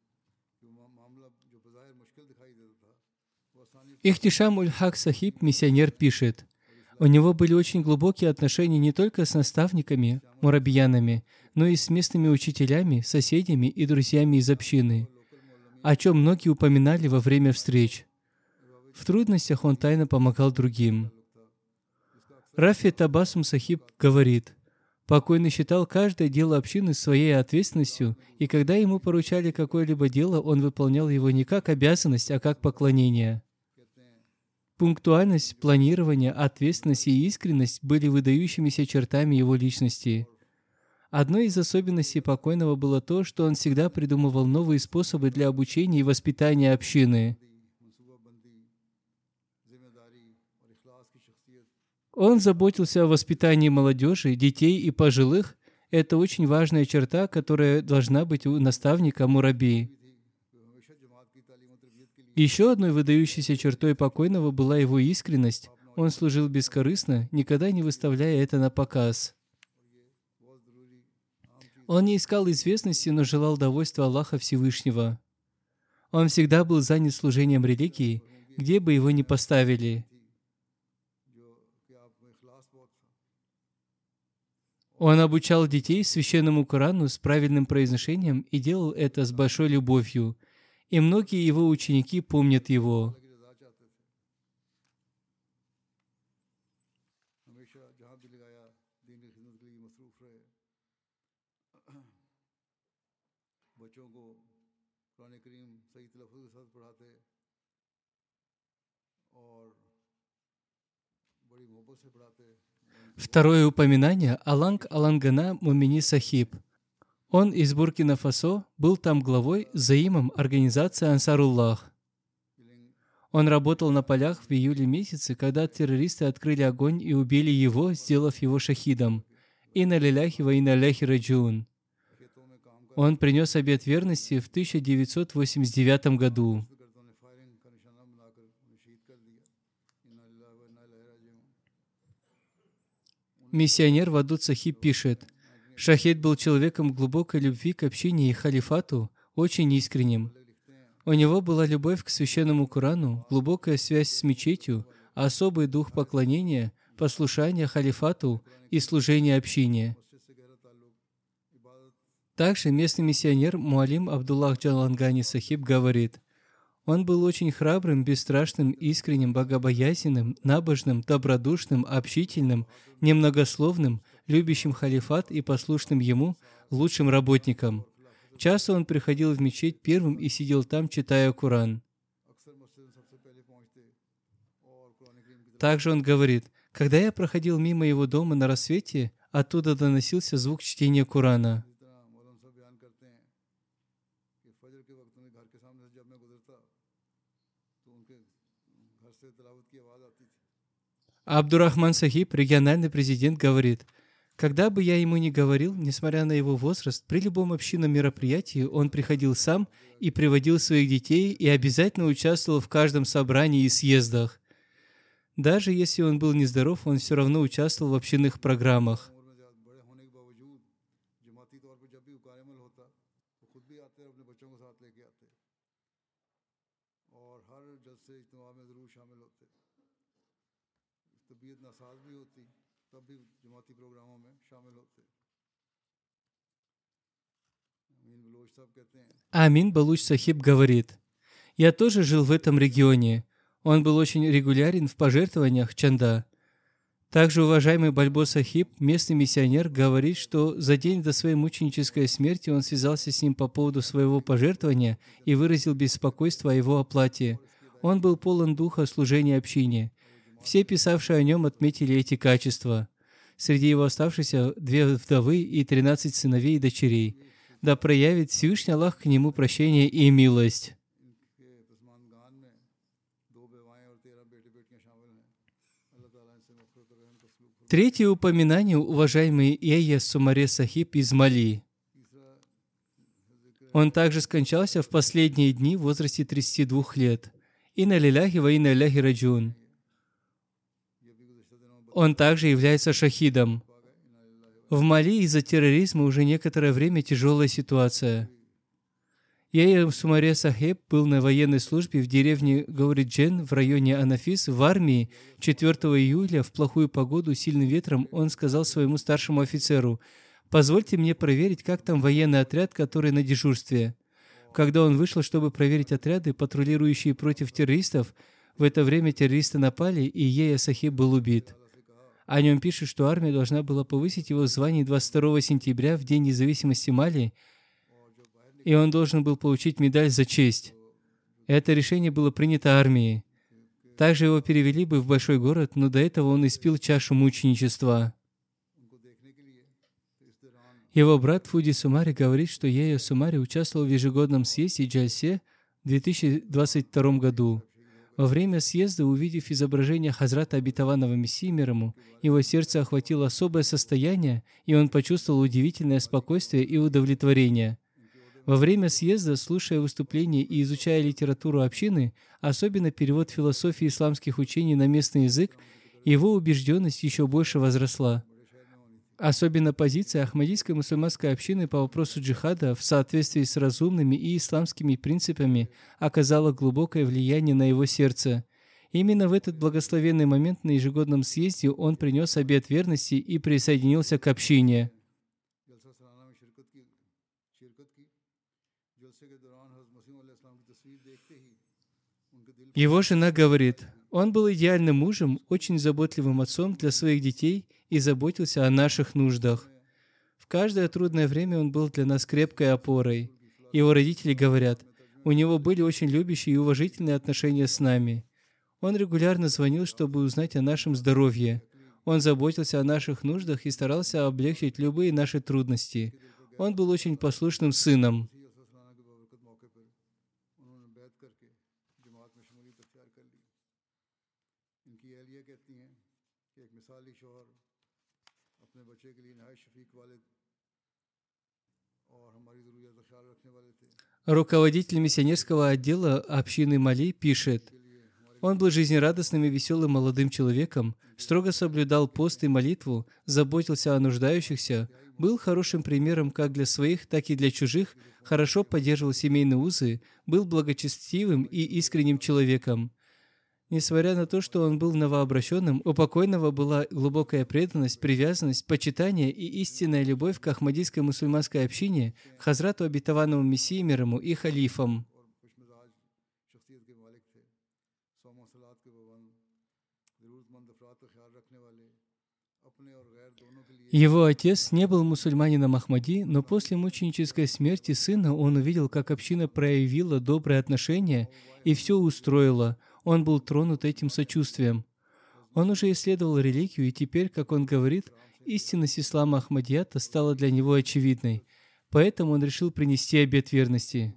Ихтишам Уль-Хак Сахиб, миссионер, пишет: у него были очень глубокие отношения не только с наставниками, мурабиянами, но и с местными учителями, соседями и друзьями из общины, о чем многие упоминали во время встреч. В трудностях он тайно помогал другим. Рафи Табасум Сахиб говорит: покойный считал каждое дело общины своей ответственностью, и когда ему поручали какое-либо дело, он выполнял его не как обязанность, а как поклонение. Пунктуальность, планирование, ответственность и искренность были выдающимися чертами его личности. Одной из особенностей покойного было то, что он всегда придумывал новые способы для обучения и воспитания общины. Он заботился о воспитании молодежи, детей и пожилых. Это очень важная черта, которая должна быть у наставника мурабби. Еще одной выдающейся чертой покойного была его искренность. Он служил бескорыстно, никогда не выставляя это на показ. Он не искал известности, но желал довольства Аллаха Всевышнего. Он всегда был занят служением религии, где бы его ни поставили. Он обучал детей священному Корану с правильным произношением и делал это с большой любовью. И многие его ученики помнят его. Второе упоминание — Аланг Алангана Мумини Сахиб. Он из Буркина-Фасо, был там главой, заимом организации Ансаруллах. Он работал на полях в июле месяце, когда террористы открыли огонь и убили его, сделав его шахидом. Инна лиляхи ва инна иляйхи раджиун. Он принес обет верности в 1989 году. Миссионер Вадуд Сахиб пишет: Шахид был человеком глубокой любви к общине и халифату, очень искренним. У него была любовь к священному Корану, глубокая связь с мечетью, особый дух поклонения, послушания халифату и служения общине. Также местный миссионер Муалим Абдуллах Джалангани Сахиб говорит: он был очень храбрым, бесстрашным, искренним, богобоязненным, набожным, добродушным, общительным, немногословным, любящим халифат и послушным ему, лучшим работником. Часто он приходил в мечеть первым и сидел там, читая Коран. Также он говорит: когда я проходил мимо его дома на рассвете, оттуда доносился звук чтения Корана. Абдурахман Сахиб, региональный президент, говорит: когда бы я ему ни говорил, несмотря на его возраст, при любом общинном мероприятии он приходил сам и приводил своих детей и обязательно участвовал в каждом собрании и съездах. Даже если он был нездоров, он все равно участвовал в общинных программах. Амин Балуч Сахиб говорит: «Я тоже жил в этом регионе. Он был очень регулярен в пожертвованиях чанда. Также уважаемый Бальбо Сахиб, местный миссионер, говорит, что за день до своей мученической смерти он связался с ним по поводу своего пожертвования и выразил беспокойство о его оплате. Он был полон духа служения общине. Все, писавшие о нем, отметили эти качества. Среди его оставшихся 2 вдовы и 13 сыновей и дочерей. Да проявит Всевышний Аллах к нему прощение и милость». Третье упоминание уважаемый Эйя Сумаре Сахиб из Мали. Он также скончался в последние дни в возрасте 32 лет. Инна лиляхи ва инна иляхи раджун. Он также является шахидом. В Мали из-за терроризма уже некоторое время тяжелая ситуация. Эйя Сумаре Сахиб был на военной службе в деревне Гауриджен в районе Анафис в армии. 4 июля в плохую погоду, сильным ветром, он сказал своему старшему офицеру: «Позвольте мне проверить, как там военный отряд, который на дежурстве». Когда он вышел, чтобы проверить отряды, патрулирующие против террористов, в это время террористы напали, и Эйя Сахиб был убит. О нем пишут, что армия должна была повысить его в звании 22 сентября, в День независимости Мали, и он должен был получить медаль за честь. Это решение было принято армией. Также его перевели бы в большой город, но до этого он испил чашу мученичества. Его брат Фуди Сумари говорит, что Эйя Сумари участвовал в ежегодном съезде Джальсе в 2022 году. Во время съезда, увидев изображение Хазрата Обетованного Мессии мир ему, его сердце охватило особое состояние, и он почувствовал удивительное спокойствие и удовлетворение. Во время съезда, слушая выступления и изучая литературу общины, особенно перевод философии исламских учений на местный язык, его убежденность еще больше возросла. Особенно позиция Ахмадийской мусульманской общины по вопросу джихада в соответствии с разумными и исламскими принципами оказала глубокое влияние на его сердце. Именно в этот благословенный момент на ежегодном съезде он принес обет верности и присоединился к общине. Его жена говорит: «Он был идеальным мужем, очень заботливым отцом для своих детей и заботился о наших нуждах. В каждое трудное время он был для нас крепкой опорой». Его родители говорят: «У него были очень любящие и уважительные отношения с нами. Он регулярно звонил, чтобы узнать о нашем здоровье. Он заботился о наших нуждах и старался облегчить любые наши трудности. Он был очень послушным сыном». Руководитель миссионерского отдела общины Мали пишет: «Он был жизнерадостным и веселым молодым человеком, строго соблюдал пост и молитву, заботился о нуждающихся, был хорошим примером как для своих, так и для чужих, хорошо поддерживал семейные узы, был благочестивым и искренним человеком. Несмотря на то, что он был новообращенным, у покойного была глубокая преданность, привязанность, почитание и истинная любовь к Ахмадийской мусульманской общине, к Хазрату Обетованному Мессии мир ему и халифам». Его отец не был мусульманином Ахмади, но после мученической смерти сына он увидел, как община проявила доброе отношение и все устроила. Он был тронут этим сочувствием. Он уже исследовал религию, и теперь, как он говорит, истинность ислама Ахмадията стала для него очевидной. Поэтому он решил принести обет верности.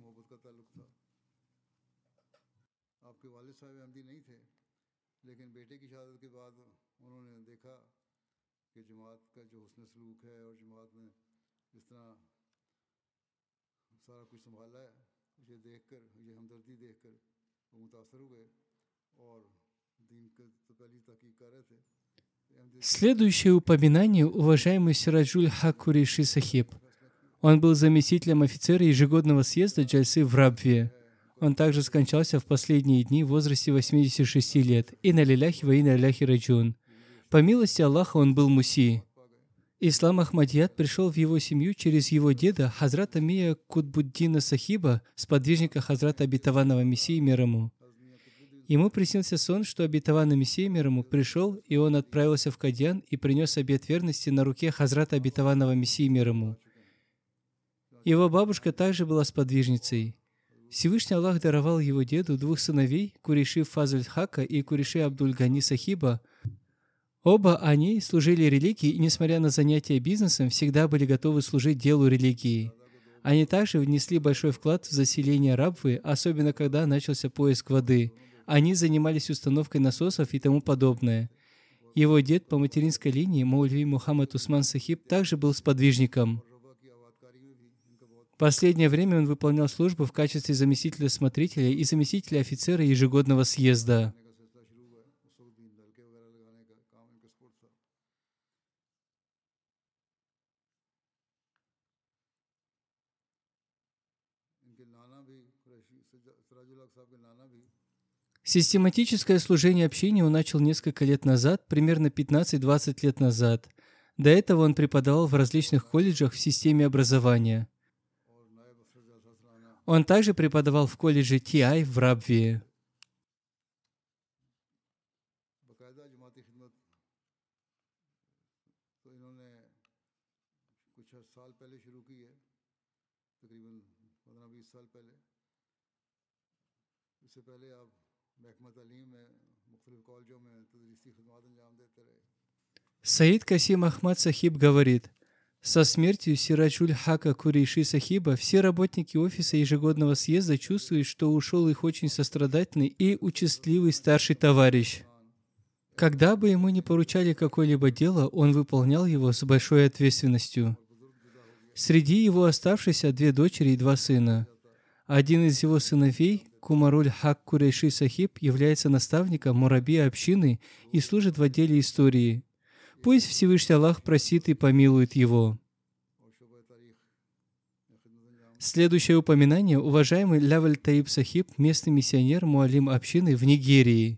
Следующее упоминание уважаемый Сираджуль Хак Курейши Сахиб. Он был заместителем офицера ежегодного съезда Джальсы в Рабве. Он также скончался в последние дни в возрасте 86 лет. Инна лиляхи ва инна иляйхи раджиун. По милости Аллаха он был муси. Ислам Ахмадият пришел в его семью через его деда Хазрата Мия Кутбуддина Сахиба, сподвижника Хазрата Обетованного Мессии мир ему. Ему приснился сон, что Обетованный Мессия мир ему пришел, и он отправился в Кадьян и принес обет верности на руке Хазрата Обетованного Мессии мир ему. Его бабушка также была сподвижницей. Всевышний Аллах даровал его деду двух сыновей, Курейши Фазль Хака и Курейши Абдуль-Гани Сахиба. Оба они служили религии и, несмотря на занятия бизнесом, всегда были готовы служить делу религии. Они также внесли большой вклад в заселение Рабвы, особенно когда начался поиск воды. Они занимались установкой насосов и тому подобное. Его дед по материнской линии, Маульви Мухаммад Усман Сахиб, также был сподвижником. В последнее время он выполнял службу в качестве заместителя смотрителя и заместителя офицера ежегодного съезда. Систематическое служение общине он начал несколько лет назад, примерно 15-20 лет назад. До этого он преподавал в различных колледжах в системе образования. Он также преподавал в колледже TI в Рабве. Саид Касим Ахмад Сахиб говорит: со смертью Сираджуль Хака Курейши Сахиба все работники офиса ежегодного съезда чувствуют, что ушел их очень сострадательный и участливый старший товарищ. Когда бы ему ни поручали какое-либо дело, он выполнял его с большой ответственностью. Среди его оставшихся 2 дочери и 2 сына. Один из его сыновей, Кумаруль Хак Курейши Сахиб, является наставником мураби общины и служит в отделе истории. Пусть Всевышний Аллах простит и помилует его. Следующее упоминание — уважаемый Лаваль Таиб Сахиб, местный миссионер, муалим общины в Нигерии.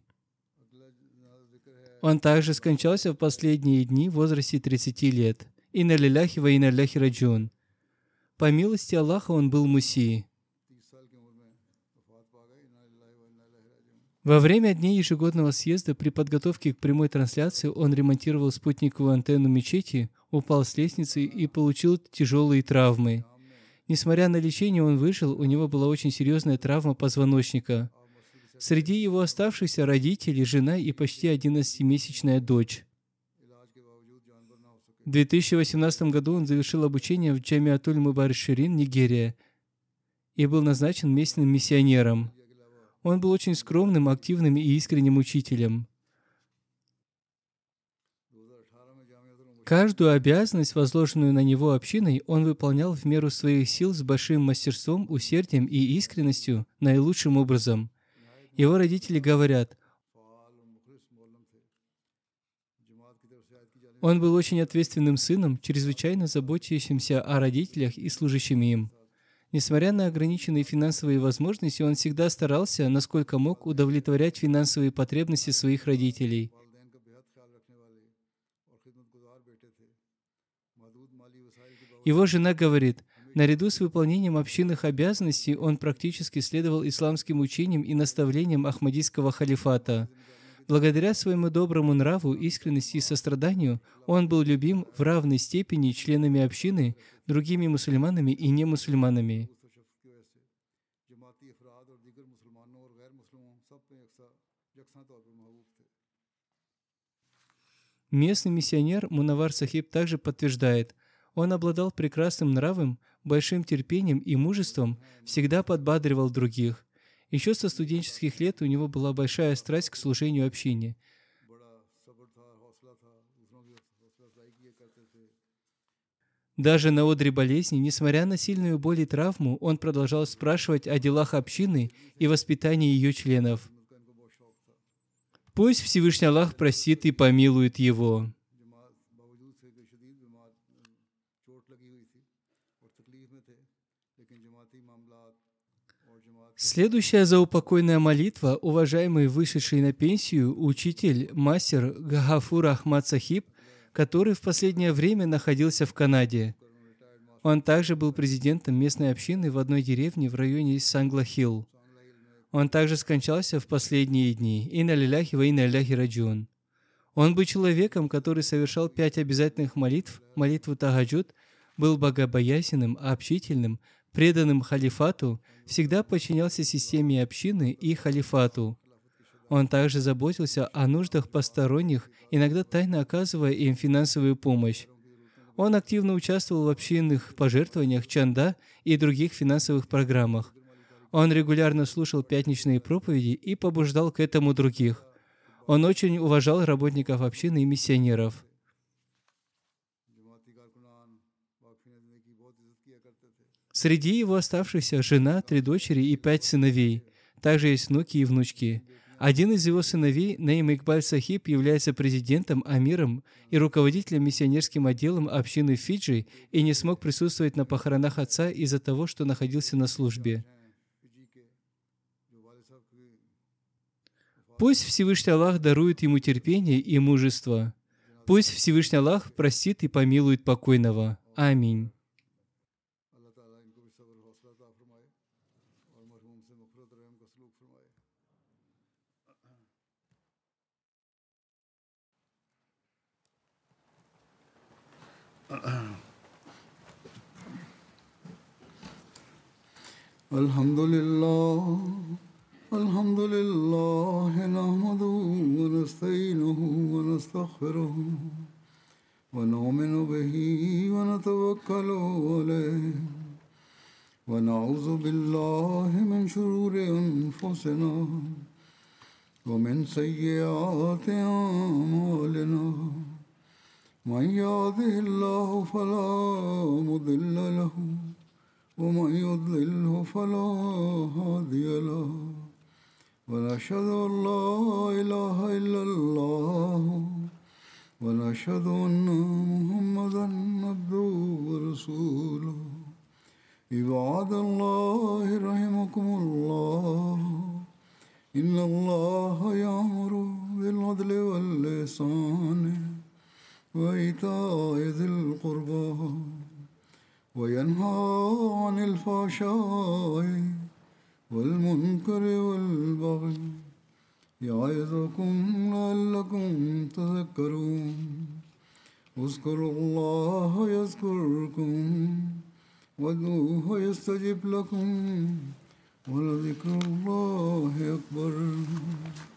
Он также скончался в последние дни в возрасте 30 лет. Инна лиляхи ва инна иляйхи раджиун. По милости Аллаха он был муси. Во время дней ежегодного съезда при подготовке к прямой трансляции он ремонтировал спутниковую антенну мечети, упал с лестницы и получил тяжелые травмы. Несмотря на лечение, он выжил, у него была очень серьезная травма позвоночника. Среди его оставшихся родители, жена и почти 11-месячная дочь. В 2018 году он завершил обучение в Джамиатуль Мубариш-Ширин, Нигерия, и был назначен местным миссионером. Он был очень скромным, активным и искренним учителем. Каждую обязанность, возложенную на него общиной, он выполнял в меру своих сил с большим мастерством, усердием и искренностью, наилучшим образом. Его родители говорят: он был очень ответственным сыном, чрезвычайно заботящимся о родителях и служащим им. Несмотря на ограниченные финансовые возможности, он всегда старался, насколько мог, удовлетворять финансовые потребности своих родителей. Его жена говорит: наряду с выполнением общинных обязанностей он практически следовал исламским учениям и наставлениям Ахмадийского халифата. Благодаря своему доброму нраву, искренности и состраданию он был любим в равной степени членами общины, другими мусульманами и немусульманами. Местный миссионер Мунавар Сахиб также подтверждает: он обладал прекрасным нравом, большим терпением и мужеством, всегда подбадривал других. Еще со студенческих лет у него была большая страсть к служению общине. Даже на одре болезни, несмотря на сильную боль и травму, он продолжал спрашивать о делах общины и воспитании ее членов. Пусть Всевышний Аллах простит и помилует его. Следующая заупокойная молитва, уважаемый вышедший на пенсию учитель, мастер Гафур Ахмад Сахиб, который в последнее время находился в Канаде. Он также был президентом местной общины в одной деревне в районе Сангла-Хилл. Он также скончался в последние дни. Инна лилляхи ва инна илляхи раджиун. Он был человеком, который совершал 5 обязательных молитв, молитву Тагаджуд, был богобоязненным, общительным, преданным халифату, всегда подчинялся системе общины и халифату. Он также заботился о нуждах посторонних, иногда тайно оказывая им финансовую помощь. Он активно участвовал в общинных пожертвованиях, чанда и других финансовых программах. Он регулярно слушал пятничные проповеди и побуждал к этому других. Он очень уважал работников общины и миссионеров. Среди его оставшихся жена, 3 дочери и 5 сыновей. Также есть внуки и внучки. Один из его сыновей, Наим Икбаль Сахиб, является президентом, амиром и руководителем миссионерским отделом общины в Фиджи и не смог присутствовать на похоронах отца из-за того, что находился на службе. Пусть Всевышний Аллах дарует ему терпение и мужество. Пусть Всевышний Аллах простит и помилует покойного. Аминь. Alhamdulillah, alhamdulillah, nahmaduhu wa nasta'inuhu wa nastaghfiruhu wa nu'minu bihi wa natawakkalu alayhi wa na'udhu billahi min shururi anfusina wa min sayyiati a'malina. من يهده الله فلا مضل له ومن يضلله فلا هادي له ونشهد أن لا إله إلا الله ونشهد أن محمدا عبده ورسوله عباد الله رحمكم الله إن الله يأمر بالعدل والإحسان وإيتاء ذي القربى وينهى عن الفحشاء والمنكر والبغي يعظكم لعلكم تذكرون اذكروا الله يذكركم وادعوه يستجب لكم ولذكر الله أكبر.